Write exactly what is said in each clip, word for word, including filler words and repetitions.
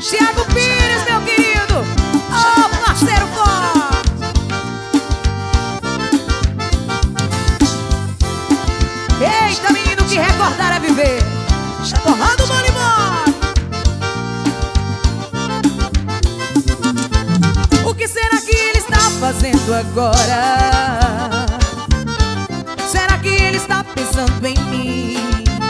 Thiago Pires, meu querido. Ô, oh, parceiro forte. Eita, menino, que recordar é viver. Torrando o Bolimor. O que será que ele está fazendo agora? Será que ele está pensando em mim?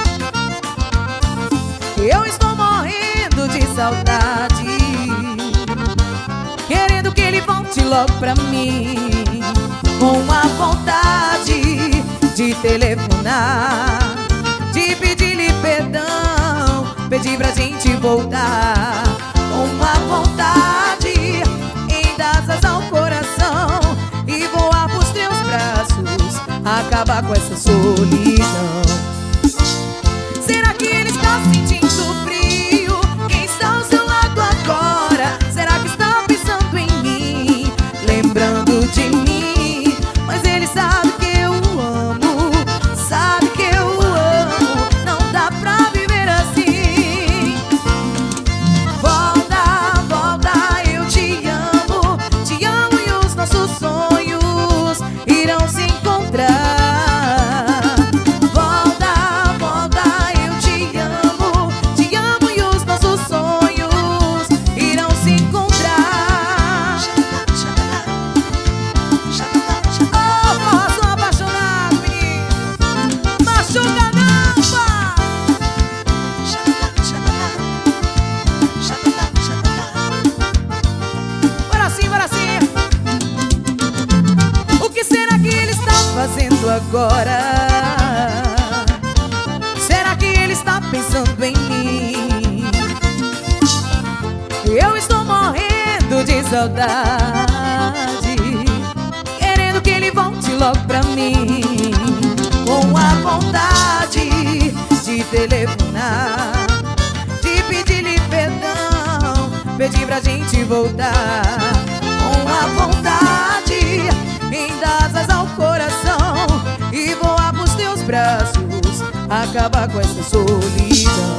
Eu estou morrendo de saudade, querendo que ele volte logo pra mim, com a vontade de telefonar, de pedir-lhe perdão, pedir pra gente voltar, com a vontade em dar asas ao coração e voar pros teus braços, acabar com essa solidão. Será que ele está sentindo frio? Quem está ao seu lado agora? Será que está pensando em mim, lembrando de mim? Mas ele sabe que eu amo, sabe que eu amo, não dá pra viver assim. Volta, volta, eu te amo, te amo e os nossos sonhos irão se encontrar. Fazendo agora? Será que ele está pensando em mim? Eu estou morrendo de saudade, querendo que ele volte logo pra mim, com a vontade de telefonar, de pedir-lhe perdão, pedir pra gente voltar, com a vontade em dar asas ao coração e voar pros teus braços, acabar com essa solidão.